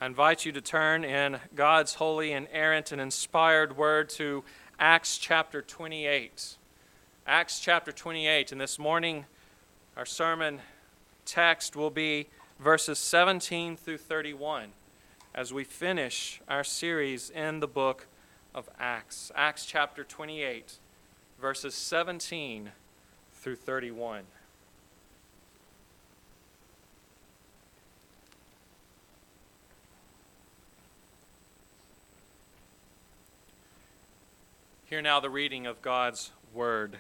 I invite you to turn in God's holy, inerrant, and inspired word to Acts chapter 28. Acts chapter 28, and this morning our sermon text will be verses 17 through 31 as we finish our series in the book of Acts. Acts chapter 28, verses 17 through 31. Hear now the reading of God's word.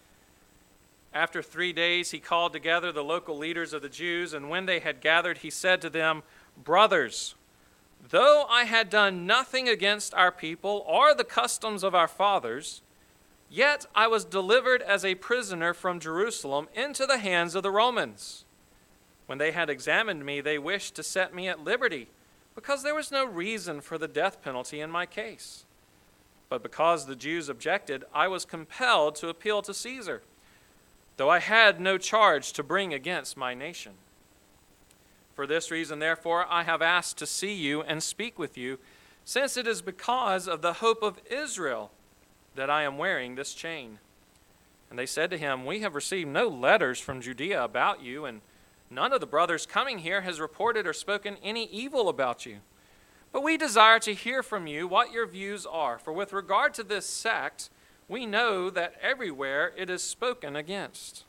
After 3 days he called together the local leaders of the Jews, and when they had gathered, he said to them, "Brothers, though I had done nothing against our people or the customs of our fathers, yet I was delivered as a prisoner from Jerusalem into the hands of the Romans. When they had examined me, they wished to set me at liberty, because there was no reason for the death penalty in my case. But because the Jews objected, I was compelled to appeal to Caesar, though I had no charge to bring against my nation. For this reason, therefore, I have asked to see you and speak with you, since it is because of the hope of Israel that I am wearing this chain." And they said to him, "We have received no letters from Judea about you, and none of the brothers coming here has reported or spoken any evil about you. But we desire to hear from you what your views are, for with regard to this sect, we know that everywhere it is spoken against."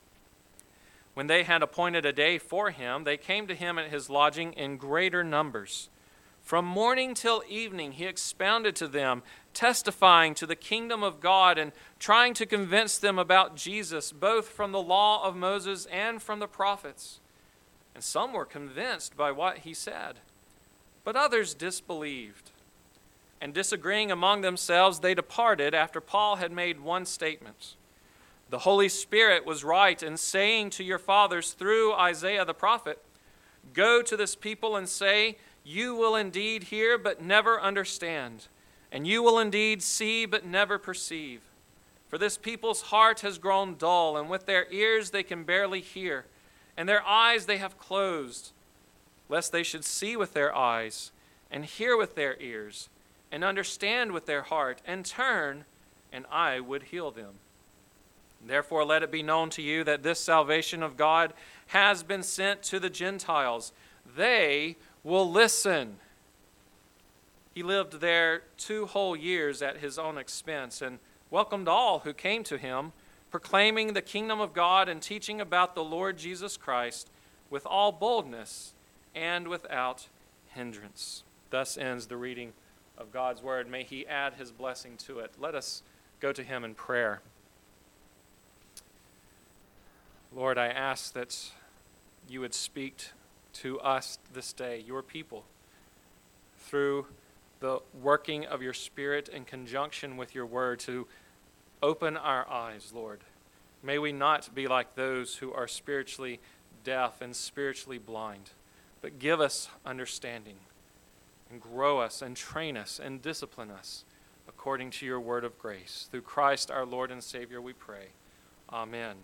When they had appointed a day for him, they came to him at his lodging in greater numbers. From morning till evening he expounded to them, testifying to the kingdom of God and trying to convince them about Jesus, both from the law of Moses and from the prophets. And some were convinced by what he said, but others disbelieved. And disagreeing among themselves, they departed after Paul had made one statement. "The Holy Spirit was right in saying to your fathers through Isaiah the prophet, 'Go to this people and say, you will indeed hear but never understand, and you will indeed see but never perceive. For this people's heart has grown dull, and with their ears they can barely hear, and their eyes they have closed, lest they should see with their eyes, and hear with their ears, and understand with their heart, and turn, and I would heal them. Therefore let it be known to you that this salvation of God has been sent to the Gentiles. They will listen." He lived there 2 whole years at his own expense, and welcomed all who came to him, proclaiming the kingdom of God and teaching about the Lord Jesus Christ with all boldness and without hindrance. Thus ends the reading of God's word. May he add his blessing to it. Let us go to him in prayer. Lord, I ask that you would speak to us this day, your people, through the working of your Spirit in conjunction with your word, to open our eyes, Lord. May we not be like those who are spiritually deaf and spiritually blind, but give us understanding and grow us and train us and discipline us according to your word of grace. Through Christ our Lord and Savior we pray. Amen.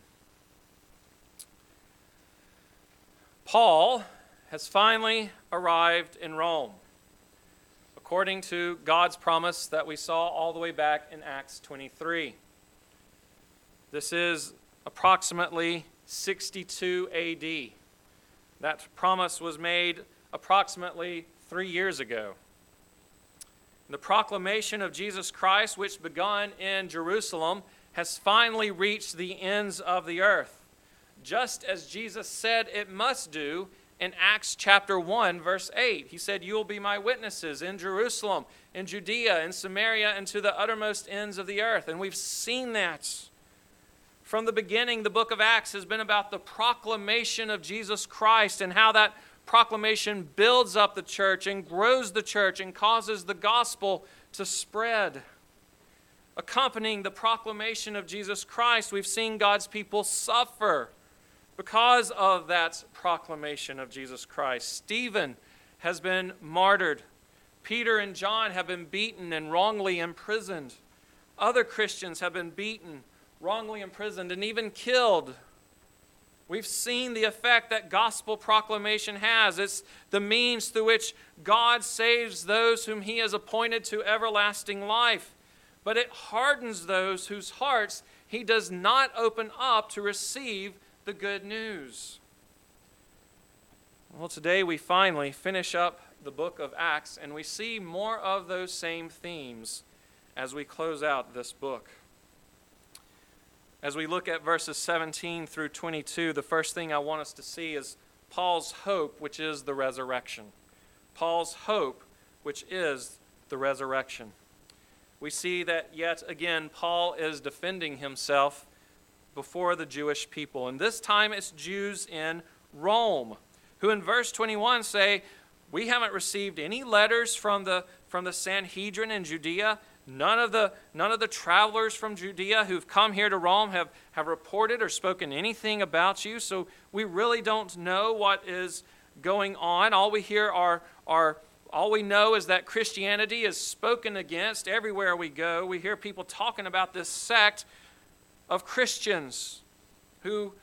Paul has finally arrived in Rome, according to God's promise that we saw all the way back in Acts 23. This is approximately 62 AD. That promise was made approximately 3 years ago. The proclamation of Jesus Christ, which began in Jerusalem, has finally reached the ends of the earth, just as Jesus said it must do in Acts chapter 1, verse 8. He said, "You will be my witnesses in Jerusalem, in Judea, in Samaria, and to the uttermost ends of the earth." And we've seen that. From the beginning, the book of Acts has been about the proclamation of Jesus Christ and how that proclamation builds up the church and grows the church and causes the gospel to spread. Accompanying the proclamation of Jesus Christ, we've seen God's people suffer because of that proclamation of Jesus Christ. Stephen has been martyred. Peter and John have been beaten and wrongly imprisoned. Other Christians have been beaten, wrongly imprisoned, and even killed. We've seen the effect that gospel proclamation has. It's the means through which God saves those whom he has appointed to everlasting life. But it hardens those whose hearts he does not open up to receive the good news. Well, today we finally finish up the book of Acts, and we see more of those same themes as we close out this book. As we look at verses 17 through 22, the first thing I want us to see is Paul's hope, which is the resurrection. Paul's hope, which is the resurrection. We see that yet again Paul is defending himself before the Jewish people. And this time it's Jews in Rome, who in verse 21 say, we haven't received any letters from the Sanhedrin in Judea. None of the travelers from Judea who've come here to Rome have reported or spoken anything about you. So we really don't know what is going on. All we hear all we know is that Christianity is spoken against everywhere we go. We hear people talking about this sect of Christians who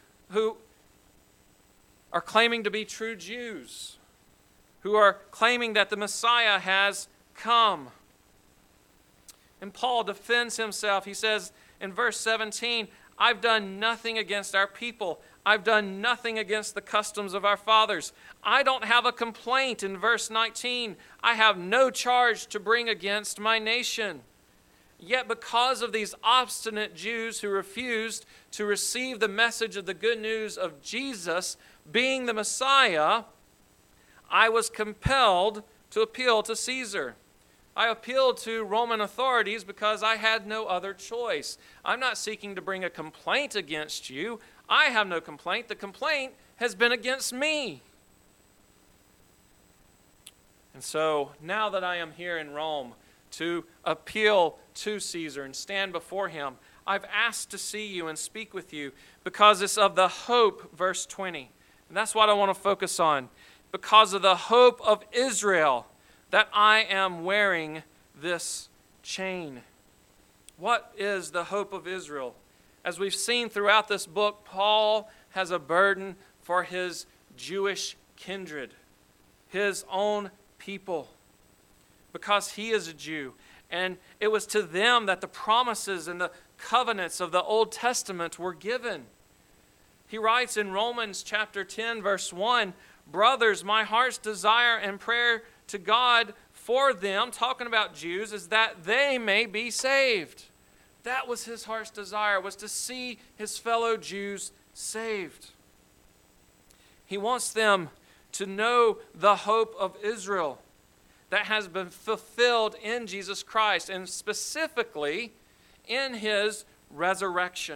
are claiming to be true Jews, who are claiming that the Messiah has come. And Paul defends himself. He says in verse 17, I've done nothing against our people. I've done nothing against the customs of our fathers. I don't have a complaint in verse 19. I have no charge to bring against my nation. Yet because of these obstinate Jews who refused to receive the message of the good news of Jesus being the Messiah, I was compelled to appeal to Caesar. I appealed to Roman authorities because I had no other choice. I'm not seeking to bring a complaint against you. I have no complaint. The complaint has been against me. And so now that I am here in Rome to appeal to Caesar and stand before him, I've asked to see you and speak with you because it's of the hope, verse 20. And that's what I want to focus on. Because of the hope of Israel that I am wearing this chain. What is the hope of Israel? As we've seen throughout this book, Paul has a burden for his Jewish kindred, his own people, because he is a Jew. And it was to them that the promises and the covenants of the Old Testament were given. He writes in Romans chapter 10, verse 1, brothers, my heart's desire and prayer to God for them, talking about Jews, is that they may be saved. That was his heart's desire, was to see his fellow Jews saved. He wants them to know the hope of Israel that has been fulfilled in Jesus Christ, and specifically in his resurrection.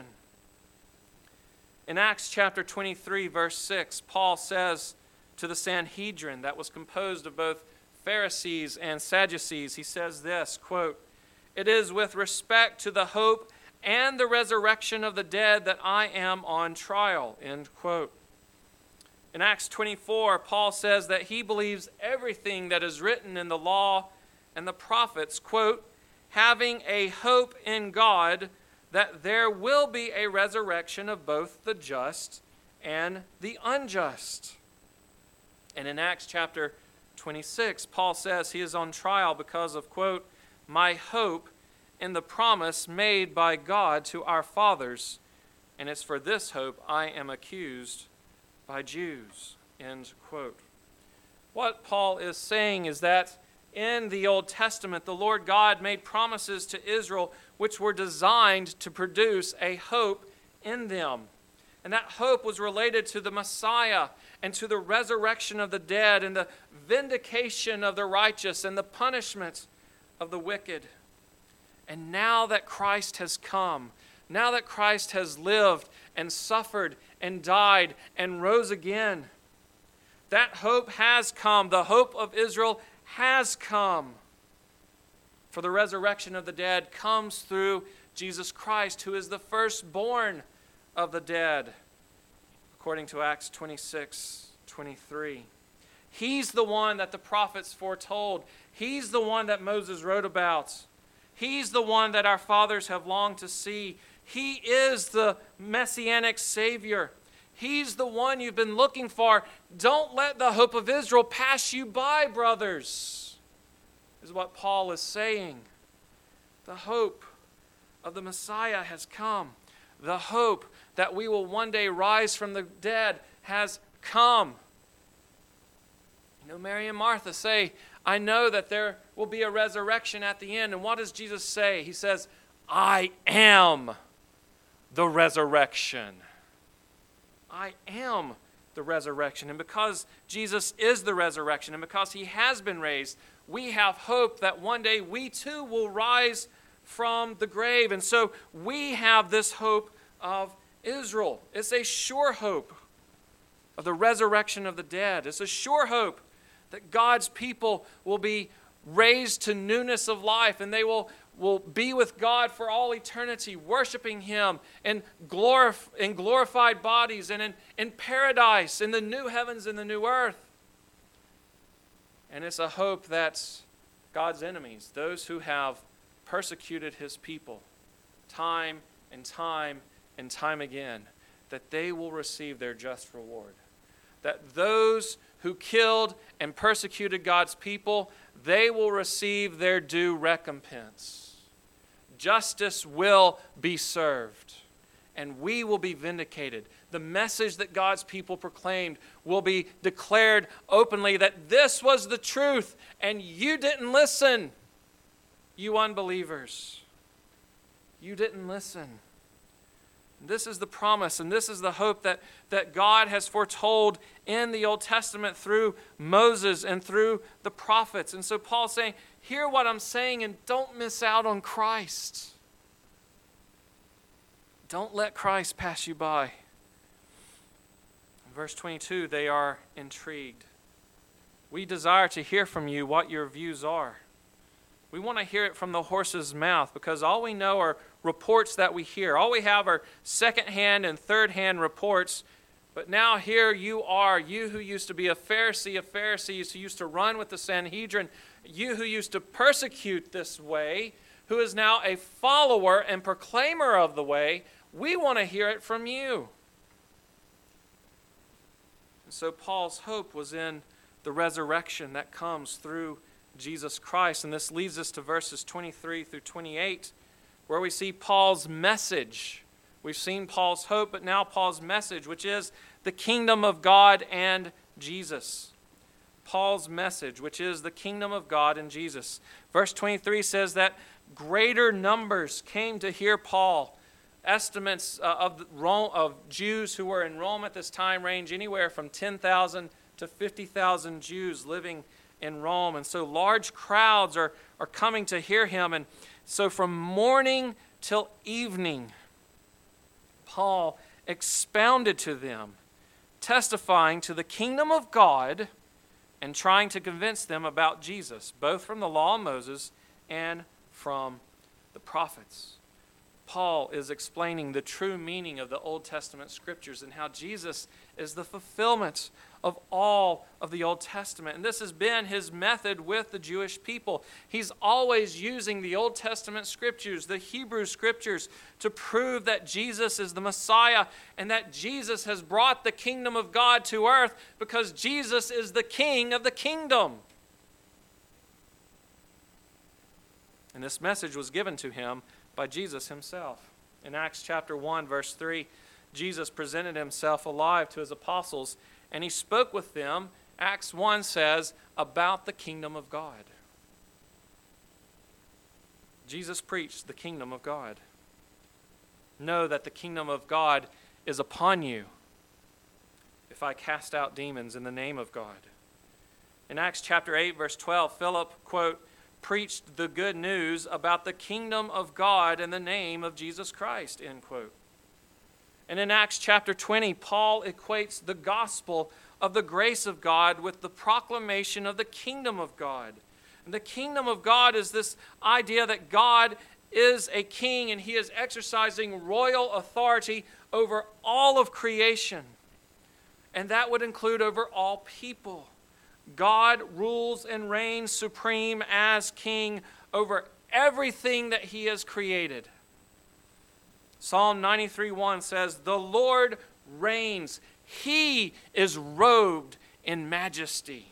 In Acts chapter 23, verse 6, Paul says to the Sanhedrin that was composed of both Pharisees and Sadducees, he says this, quote, it is with respect to the hope and the resurrection of the dead that I am on trial, end quote. In Acts 24, Paul says that he believes everything that is written in the law and the prophets, quote, having a hope in God that there will be a resurrection of both the just and the unjust. And in Acts chapter 26, Paul says he is on trial because of, quote, my hope in the promise made by God to our fathers, and it's for this hope I am accused by Jews, end quote. What Paul is saying is that in the Old Testament, the Lord God made promises to Israel which were designed to produce a hope in them. And that hope was related to the Messiah and to the resurrection of the dead and the vindication of the righteous and the punishment of the wicked. And now that Christ has come, now that Christ has lived and suffered and died and rose again, that hope has come. The hope of Israel has come. For the resurrection of the dead comes through Jesus Christ, who is the firstborn of the dead, according to Acts 26:23. He's the one that the prophets foretold. He's the one that Moses wrote about. He's the one that our fathers have longed to see. He is the messianic Savior. He's the one you've been looking for. Don't let the hope of Israel pass you by, brothers, is what Paul is saying. The hope of the Messiah has come. The hope that we will one day rise from the dead has come. Mary and Martha say, I know that there will be a resurrection at the end. And what does Jesus say? He says, I am the resurrection. I am the resurrection. And because Jesus is the resurrection, and because he has been raised, we have hope that one day we too will rise from the grave. And so we have this hope of Israel. It's a sure hope of the resurrection of the dead. It's a sure hope that God's people will be raised to newness of life, and they will be with God for all eternity, worshiping him in glorified bodies and in paradise, in the new heavens and the new earth. And it's a hope that God's enemies, those who have persecuted his people time and time and time again, that they will receive their just reward. That those who killed and persecuted God's people, they will receive their due recompense. Justice will be served, and we will be vindicated. The message that God's people proclaimed will be declared openly that this was the truth, and you didn't listen, you unbelievers. You didn't listen. This is the promise, and this is the hope that God has foretold in the Old Testament through Moses and through the prophets. And so Paul's saying, hear what I'm saying and don't miss out on Christ. Don't let Christ pass you by. In verse 22, they are intrigued. We desire to hear from you what your views are. We want to hear it from the horse's mouth, because all we know are reports that we hear. All we have are second-hand and third-hand reports. But now here you are, you who used to be a Pharisee of Pharisees, who used to run with the Sanhedrin, you who used to persecute this way, who is now a follower and proclaimer of the way. We want to hear it from you. And so Paul's hope was in the resurrection that comes through Jesus Christ. And this leads us to verses 23 through 28, where we see Paul's message. We've seen Paul's hope, but now Paul's message, which is the kingdom of God and Jesus. Paul's message, which is the kingdom of God and Jesus. Verse 23 says that greater numbers came to hear Paul. Estimates of Jews who were in Rome at this time range anywhere from 10,000 to 50,000 Jews living in Rome. And so large crowds are coming to hear him. And so from morning till evening, Paul expounded to them, testifying to the kingdom of God and trying to convince them about Jesus, both from the law of Moses and from the prophets. Paul is explaining the true meaning of the Old Testament scriptures and how Jesus is the fulfillment of all of the Old Testament. And this has been his method with the Jewish people. He's always using the Old Testament scriptures, the Hebrew scriptures, to prove that Jesus is the Messiah and that Jesus has brought the kingdom of God to earth, because Jesus is the King of the kingdom. And this message was given to him by Jesus himself. In Acts chapter 1, verse 3, Jesus presented himself alive to his apostles, and he spoke with them, Acts 1 says, about the kingdom of God. Jesus preached the kingdom of God. Know that the kingdom of God is upon you if I cast out demons in the name of God. In Acts chapter 8, verse 12, Philip, quote, preached the good news about the kingdom of God in the name of Jesus Christ, end quote. And in Acts chapter 20, Paul equates the gospel of the grace of God with the proclamation of the kingdom of God. And the kingdom of God is this idea that God is a king and he is exercising royal authority over all of creation. And that would include over all people. God rules and reigns supreme as king over everything that he has created. Psalm 93:1 says, "The Lord reigns. He is robed in majesty.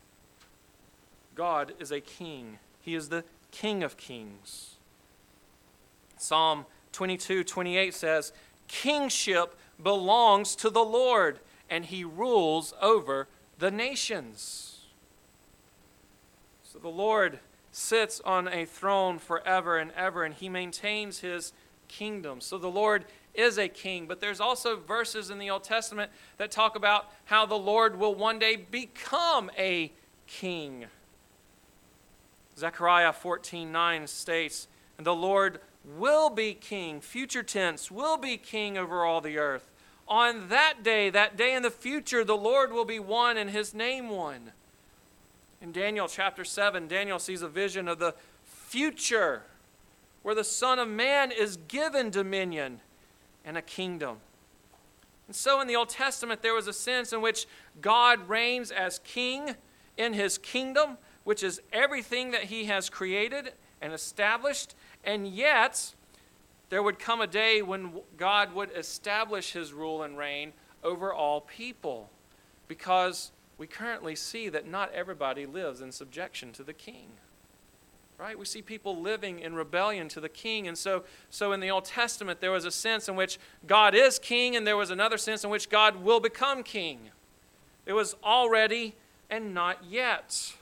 God is a king. He is the King of kings. Psalm 22:28 says, "Kingship belongs to the Lord, and he rules over the nations." So the Lord sits on a throne forever and ever, and he maintains his kingdom. So the Lord is a king, but there's also verses in the Old Testament that talk about how the Lord will one day become a king. Zechariah 14:9 states, "And the Lord will be king," future tense, will be king over all the earth. On that day in the future, the Lord will be one and his name one. In Daniel chapter 7, Daniel sees a vision of the future where the Son of Man is given dominion and a kingdom. And so in the Old Testament, there was a sense in which God reigns as king in his kingdom, which is everything that he has created and established. And yet, there would come a day when God would establish his rule and reign over all people, because we currently see that not everybody lives in subjection to the king. Right? We see people living in rebellion to the king. And so in the Old Testament, there was a sense in which God is king, and there was another sense in which God will become king. It was already and not yet.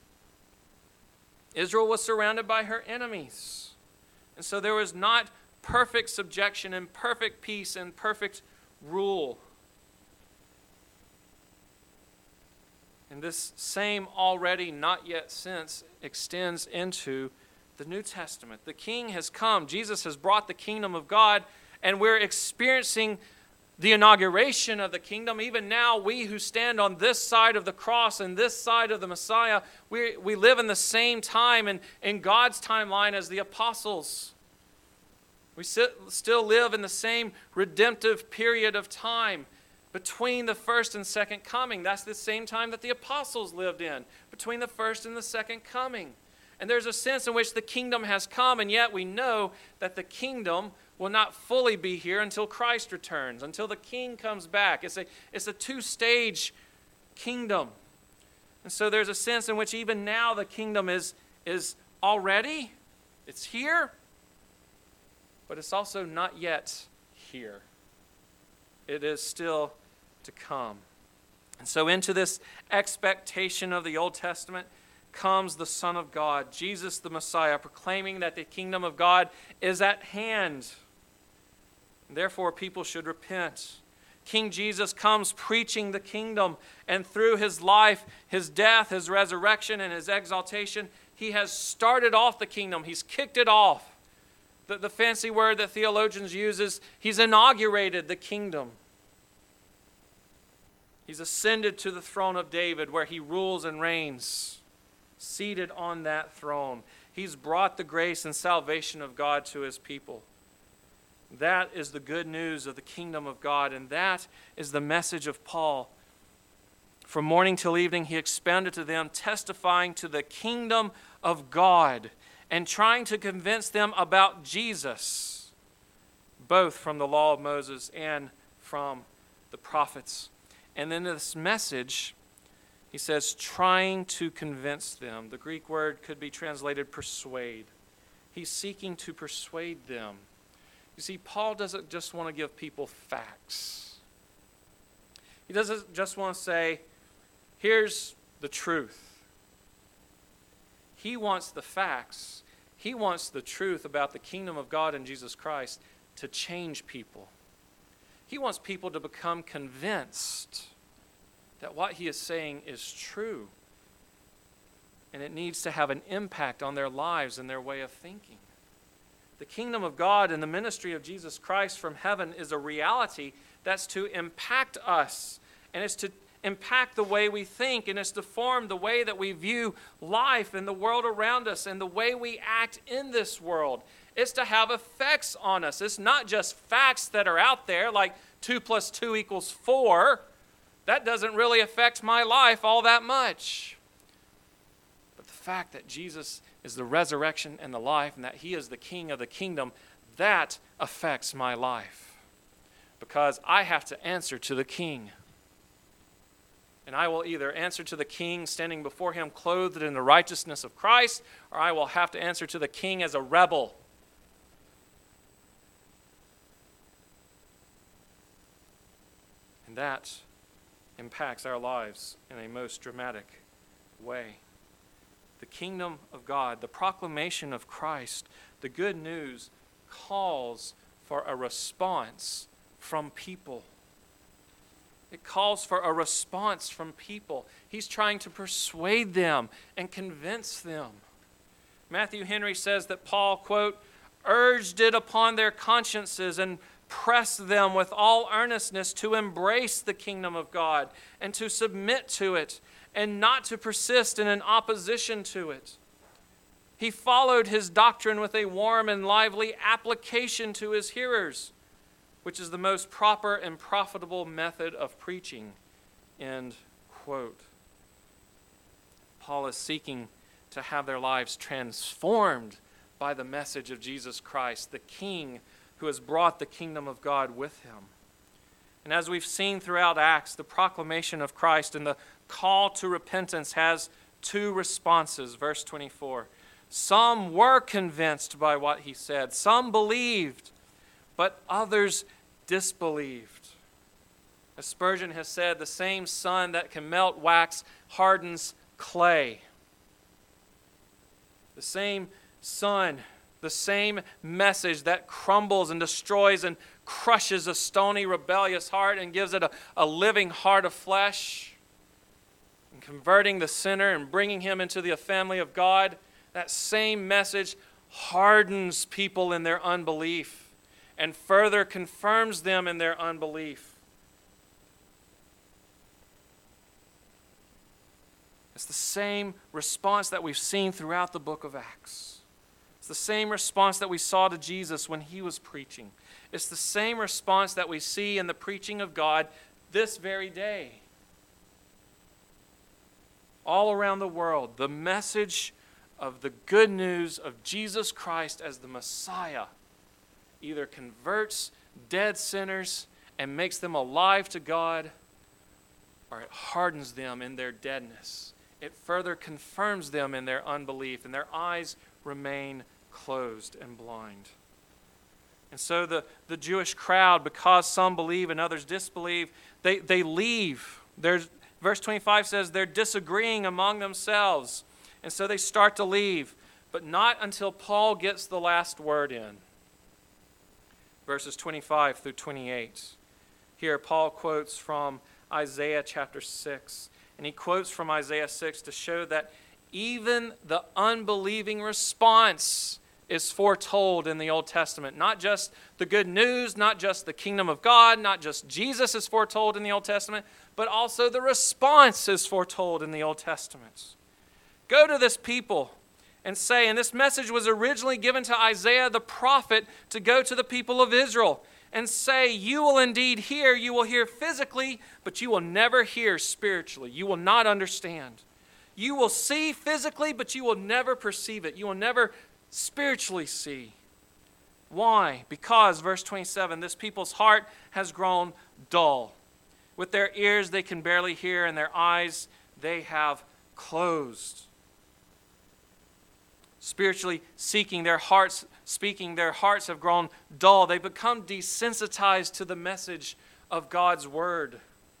Israel was surrounded by her enemies. And so there was not perfect subjection and perfect peace and perfect rule. And this same already not yet sense extends into the New Testament. The King has come. Jesus has brought the kingdom of God, and we're experiencing the inauguration of the kingdom. Even now, we who stand on this side of the cross and this side of the Messiah, we live in the same time and in God's timeline as the apostles. We still live in the same redemptive period of time between the first and second coming. That's the same time that the apostles lived in, between the first and the second coming. And there's a sense in which the kingdom has come, and yet we know that the kingdom will not fully be here until Christ returns, until the king comes back. It's a two-stage kingdom. And so there's a sense in which even now the kingdom is already, it's here, but it's also not yet here. It is still to come. And so into this expectation of the Old Testament comes the Son of God, Jesus the Messiah, proclaiming that the kingdom of God is at hand. Therefore, people should repent. King Jesus comes preaching the kingdom, and through his life, his death, his resurrection, and his exaltation, he has started off the kingdom. He's kicked it off. The fancy word that theologians use is he's inaugurated the kingdom. He's ascended to the throne of David where he rules and reigns, seated on that throne. He's brought the grace and salvation of God to his people. That is the good news of the kingdom of God, and that is the message of Paul. From morning till evening, he expounded to them, testifying to the kingdom of God and trying to convince them about Jesus, both from the law of Moses and from the prophets. And then this message, he says, trying to convince them. The Greek word could be translated persuade. He's seeking to persuade them. You see, Paul doesn't just want to give people facts. He doesn't just want to say, here's the truth. He wants the facts. He wants the truth about the kingdom of God and Jesus Christ to change people. He wants people to become convinced that what he is saying is true, and it needs to have an impact on their lives and their way of thinking. The kingdom of God and the ministry of Jesus Christ from heaven is a reality that's to impact us, and it's to impact the way we think, and it's to form the way that we view life and the world around us and the way we act in this world. It's to have effects on us. It's not just facts that are out there like 2 + 2 = 4. That doesn't really affect my life all that much. But the fact that Jesus is the resurrection and the life, and that he is the king of the kingdom, that affects my life. because I have to answer to the King. And I will either answer to the King standing before him clothed in the righteousness of Christ, or I will have to answer to the King as a rebel. And that impacts our lives in a most dramatic way. The kingdom of God, the proclamation of Christ, the good news calls for a response from people. It calls for a response from people. He's trying to persuade them and convince them. Matthew Henry says that Paul, quote, urged it upon their consciences and pressed them with all earnestness to embrace the kingdom of God and to submit to it and not to persist in an opposition to it. He followed his doctrine with a warm and lively application to his hearers, which is the most proper and profitable method of preaching, end quote. Paul is seeking to have their lives transformed by the message of Jesus Christ, the King who has brought the kingdom of God with him. And as we've seen throughout Acts, the proclamation of Christ and the call to repentance has two responses. Verse 24. Some were convinced by what he said. Some believed, but others disbelieved. As Spurgeon has said, the same sun that can melt wax hardens clay. The same sun, the same message that crumbles and destroys and crushes a stony, rebellious heart and gives it a living heart of flesh, and converting the sinner and bringing him into the family of God, that same message hardens people in their unbelief and further confirms them in their unbelief. It's the same response that we've seen throughout the book of Acts. It's the same response that we saw to Jesus when he was preaching. It's the same response that we see in the preaching of God this very day. All around the world, the message of the good news of Jesus Christ as the Messiah either converts dead sinners and makes them alive to God, or it hardens them in their deadness. It further confirms them in their unbelief, and their eyes remain closed and blind. And so the Jewish crowd, because some believe and others disbelieve, they leave. Verse 25 says they're disagreeing among themselves. And so they start to leave, but not until Paul gets the last word in. Verses 25 through 28. Here Paul quotes from Isaiah chapter 6. And he quotes from Isaiah 6 to show that even the unbelieving response is foretold in the Old Testament. Not just the good news, not just the kingdom of God, not just Jesus is foretold in the Old Testament, but also the response is foretold in the Old Testament. Go to this people and say, and this message was originally given to Isaiah the prophet to go to the people of Israel and say, you will indeed hear, you will hear physically, but you will never hear spiritually. You will not understand. You will see physically, but you will never perceive it. You will never spiritually see. Why? Because, verse 27, this people's heart has grown dull. With their ears they can barely hear, and their eyes they have closed. Spiritually seeking, their hearts speaking, their hearts have grown dull. They've become desensitized to the message of God's word.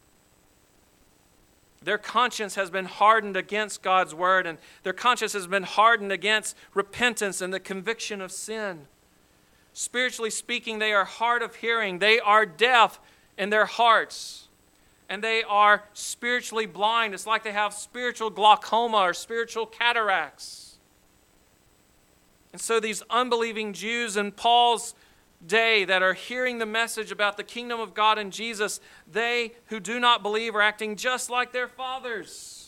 Their conscience has been hardened against God's word, and their conscience has been hardened against repentance and the conviction of sin. Spiritually speaking, they are hard of hearing. They are deaf in their hearts, and they are spiritually blind. It's like they have spiritual glaucoma or spiritual cataracts. And so these unbelieving Jews in Paul's day that are hearing the message about the kingdom of God and Jesus, they who do not believe are acting just like their fathers,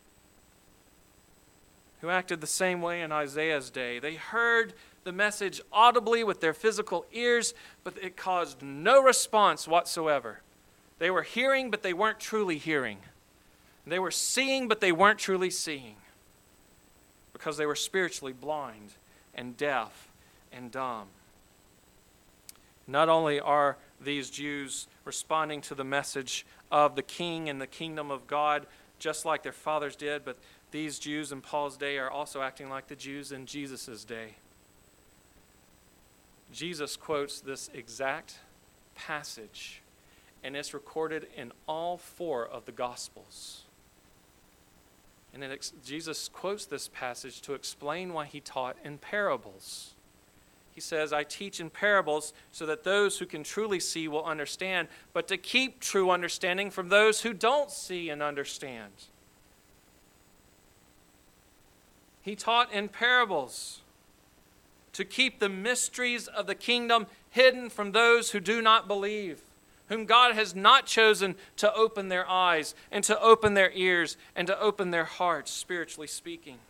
who acted the same way in Isaiah's day. They heard the message audibly with their physical ears, but it caused no response whatsoever. They were hearing, but they weren't truly hearing. They were seeing, but they weren't truly seeing, because they were spiritually blind and deaf and dumb. Not only are these Jews responding to the message of the king and the kingdom of God, just like their fathers did. But these Jews in Paul's day are also acting like the Jews in Jesus' day. Jesus quotes this exact passage, and it's recorded in all 4 of the Gospels. And Jesus quotes this passage to explain why he taught in parables. He says, I teach in parables so that those who can truly see will understand, but to keep true understanding from those who don't see and understand. He taught in parables to keep the mysteries of the kingdom hidden from those who do not believe, whom God has not chosen to open their eyes and to open their ears and to open their hearts, spiritually speaking.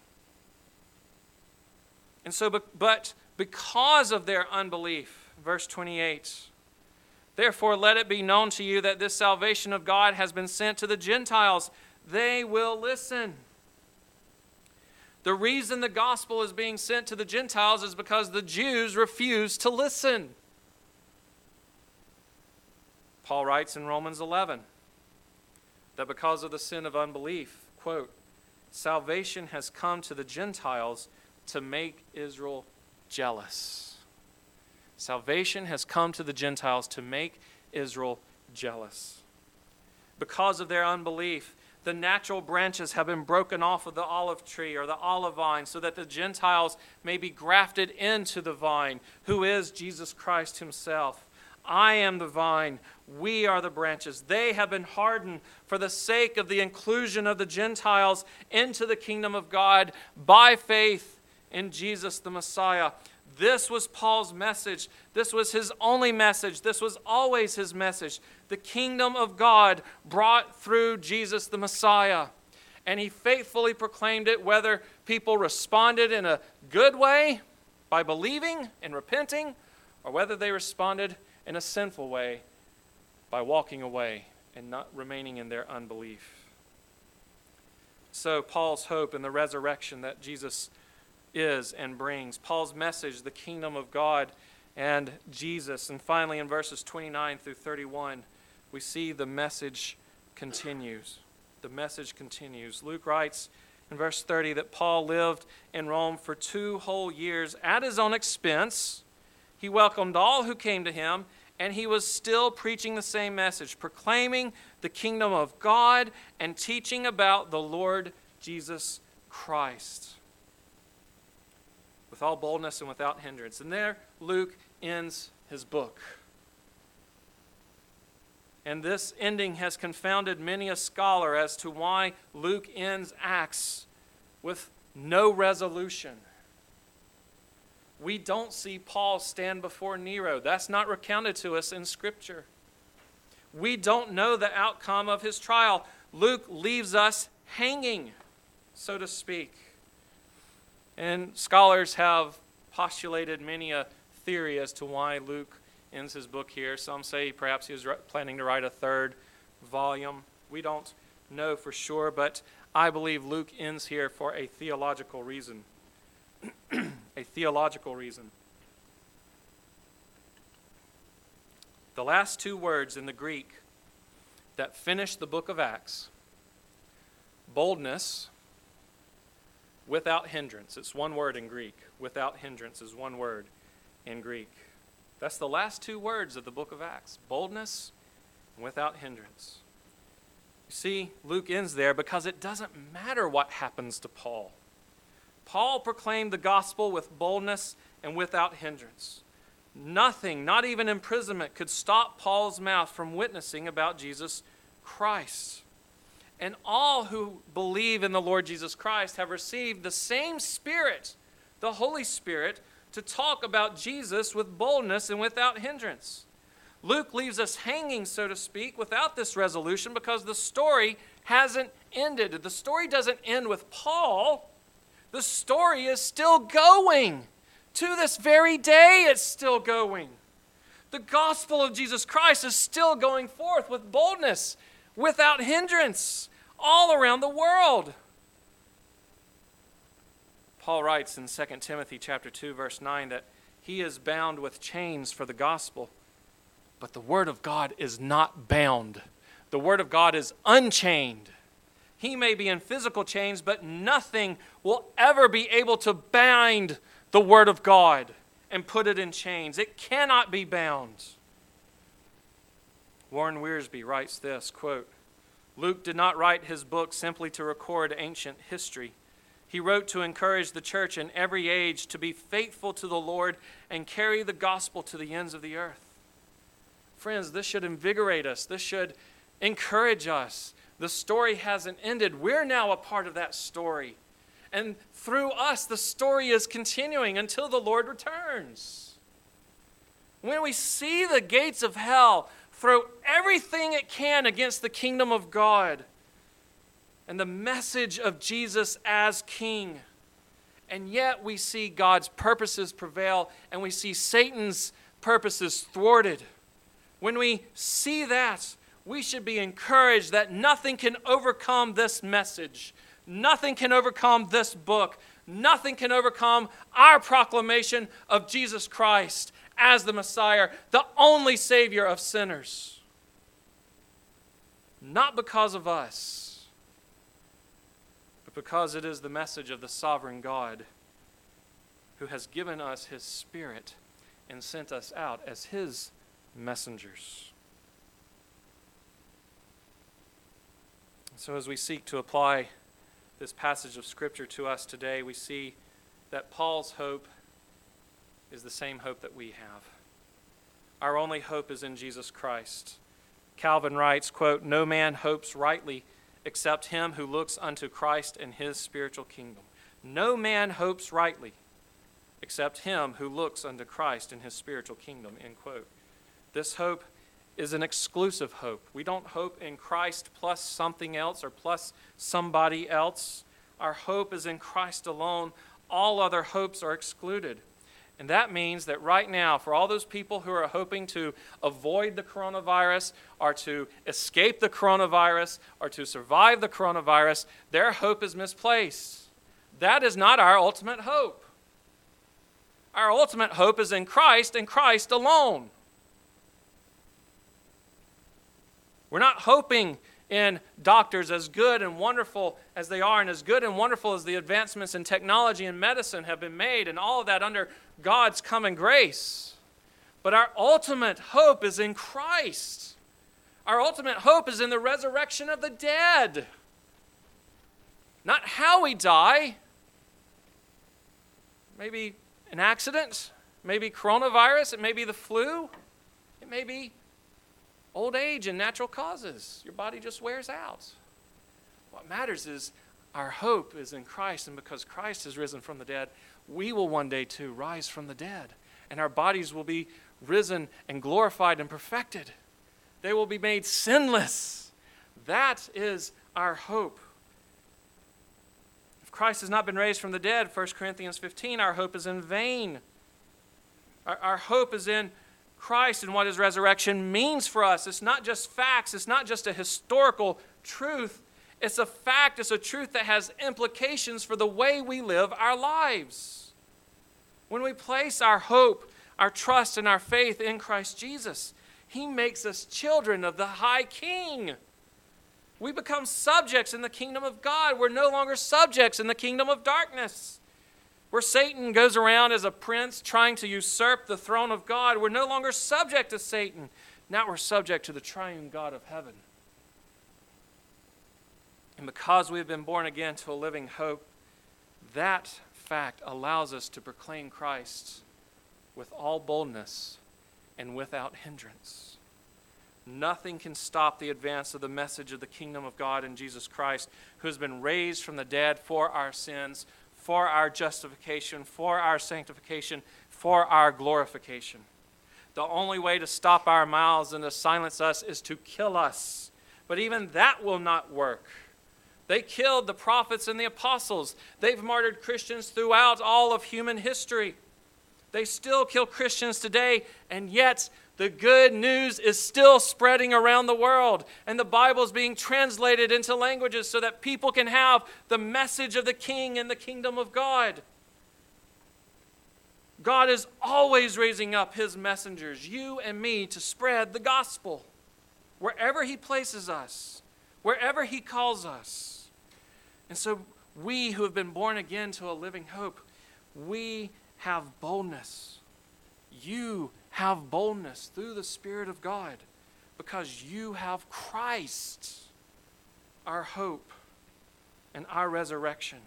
And so, but because of their unbelief, verse 28, therefore let it be known to you that this salvation of God has been sent to the Gentiles. They will listen. The reason the gospel is being sent to the Gentiles is because the Jews refuse to listen. Paul writes in Romans 11 that because of the sin of unbelief, quote, salvation has come to the Gentiles to make Israel jealous. Salvation has come to the Gentiles to make Israel jealous. Because of their unbelief, the natural branches have been broken off of the olive tree or the olive vine so that the Gentiles may be grafted into the vine, who is Jesus Christ himself. I am the vine, we are the branches. They have been hardened for the sake of the inclusion of the Gentiles into the kingdom of God by faith in Jesus the Messiah. This was Paul's message. This was his only message. This was always his message. The kingdom of God brought through Jesus the Messiah. And he faithfully proclaimed it, whether people responded in a good way by believing and repenting, or whether they responded in a sinful way by walking away and not remaining in their unbelief. So Paul's hope in the resurrection that Jesus is and brings, Paul's message, the kingdom of God and Jesus. And finally in verses 29 through 31, we see the message continues. The message continues. Luke writes in verse 30 that Paul lived in Rome for 2 whole years at his own expense. He welcomed all who came to him, and he was still preaching the same message, proclaiming the kingdom of God and teaching about the Lord Jesus Christ with all boldness and without hindrance. And there Luke ends his book. And this ending has confounded many a scholar as to why Luke ends Acts with no resolution. We don't see Paul stand before Nero. That's not recounted to us in Scripture. We don't know the outcome of his trial. Luke leaves us hanging, so to speak. And scholars have postulated many a theory as to why Luke ends his book here. Some say perhaps he was planning to write a 3rd volume. We don't know for sure, but I believe Luke ends here for a theological reason. A theological reason. The last 2 words in the Greek that finish the book of Acts, boldness, without hindrance. It's 1 word in Greek. Without hindrance is 1 word in Greek. That's the last 2 words of the book of Acts. Boldness and without hindrance. You see, Luke ends there because it doesn't matter what happens to Paul. Paul proclaimed the gospel with boldness and without hindrance. Nothing, not even imprisonment, could stop Paul's mouth from witnessing about Jesus Christ. And all who believe in the Lord Jesus Christ have received the same Spirit, the Holy Spirit, to talk about Jesus with boldness and without hindrance. Luke leaves us hanging, so to speak, without this resolution because the story hasn't ended. The story doesn't end with Paul. The story is still going. To this very day, it's still going. The gospel of Jesus Christ is still going forth with boldness, without hindrance, all around the world. Paul writes in 2 Timothy chapter 2, verse 9, that he is bound with chains for the gospel. But the Word of God is not bound. The Word of God is unchained. He may be in physical chains, but nothing will ever be able to bind the Word of God and put it in chains. It cannot be bound. Warren Wiersbe writes this, quote, "Luke did not write his book simply to record ancient history. He wrote to encourage the church in every age to be faithful to the Lord and carry the gospel to the ends of the earth." Friends, this should invigorate us. This should encourage us. The story hasn't ended. We're now a part of that story. And through us, the story is continuing until the Lord returns. When we see the gates of hell throw everything it can against the kingdom of God and the message of Jesus as King, and yet we see God's purposes prevail and we see Satan's purposes thwarted. When we see that, we should be encouraged that nothing can overcome this message. Nothing can overcome this book. Nothing can overcome our proclamation of Jesus Christ as the Messiah, the only Savior of sinners. Not because of us, but because it is the message of the sovereign God who has given us His Spirit and sent us out as His messengers. So as we seek to apply this passage of Scripture to us today, we see that Paul's hope is the same hope that we have. Our only hope is in Jesus Christ. Calvin writes, quote, "No man hopes rightly except him who looks unto Christ and His spiritual kingdom." No man hopes rightly except him who looks unto Christ and His spiritual kingdom, end quote. This hope is an exclusive hope. We don't hope in Christ plus something else or plus somebody else. Our hope is in Christ alone. All other hopes are excluded. And that means that right now, for all those people who are hoping to avoid the coronavirus or to escape the coronavirus or to survive the coronavirus, their hope is misplaced. That is not our ultimate hope. Our ultimate hope is in Christ and Christ alone. We're not hoping in doctors, as good and wonderful as they are and as good and wonderful as the advancements in technology and medicine have been made, and all of that under God's common grace. But our ultimate hope is in Christ. Our ultimate hope is in the resurrection of the dead. Not how we die. Maybe an accident, maybe coronavirus, it may be the flu, it may be old age and natural causes. Your body just wears out. What matters is our hope is in Christ, and because Christ has risen from the dead, we will one day too rise from the dead, and our bodies will be risen and glorified and perfected. They will be made sinless. That is our hope. If Christ has not been raised from the dead, 1 Corinthians 15, our hope is in vain. Our hope is in Christ and what His resurrection means for us. It's not just facts. It's not just a historical truth. It's a fact. It's a truth that has implications for the way we live our lives. When we place our hope, our trust, and our faith in Christ Jesus, He makes us children of the High King. We become subjects in the kingdom of God. We're no longer subjects in the kingdom of darkness, where Satan goes around as a prince trying to usurp the throne of God. We're no longer subject to Satan. Now we're subject to the triune God of heaven. And because we have been born again to a living hope, that fact allows us to proclaim Christ with all boldness and without hindrance. Nothing can stop the advance of the message of the kingdom of God in Jesus Christ, who has been raised from the dead for our sins, for our justification, for our sanctification, for our glorification. The only way to stop our mouths and to silence us is to kill us. But even that will not work. They killed the prophets and the apostles. They've martyred Christians throughout all of human history. They still kill Christians today, and yet the good news is still spreading around the world, and the Bible is being translated into languages so that people can have the message of the King and the kingdom of God. God is always raising up his messengers, you and me, to spread the gospel wherever he places us, wherever he calls us. And so we who have been born again to a living hope, we have boldness. You have boldness through the Spirit of God because you have Christ, our hope and our resurrection.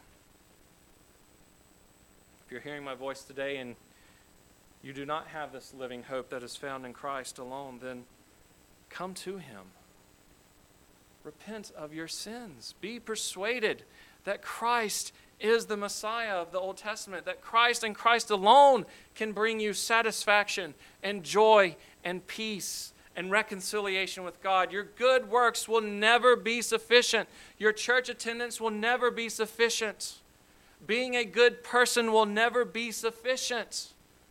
If you're hearing my voice today and you do not have this living hope that is found in Christ alone, then come to him. Repent of your sins. Be persuaded that Christ is the Messiah of the Old Testament, that Christ and Christ alone can bring you satisfaction and joy and peace and reconciliation with God. Your good works will never be sufficient. Your church attendance will never be sufficient. Being a good person will never be sufficient.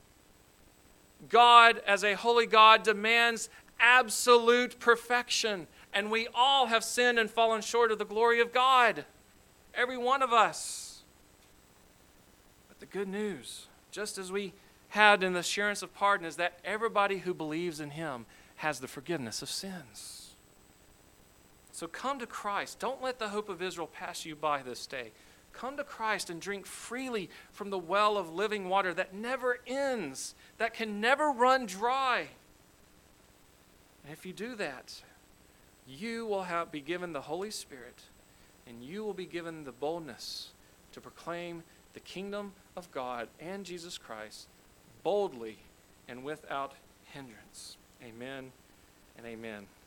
God, as a holy God, demands absolute perfection, and we all have sinned and fallen short of the glory of God. Every one of us. But the good news, just as we had in the assurance of pardon, is that everybody who believes in him has the forgiveness of sins. So come to Christ. Don't let the hope of Israel pass you by this day. Come to Christ and drink freely from the well of living water that never ends, that can never run dry. And if you do that, you will be given the Holy Spirit, and you will be given the boldness to proclaim the kingdom of God and Jesus Christ boldly and without hindrance. Amen and amen.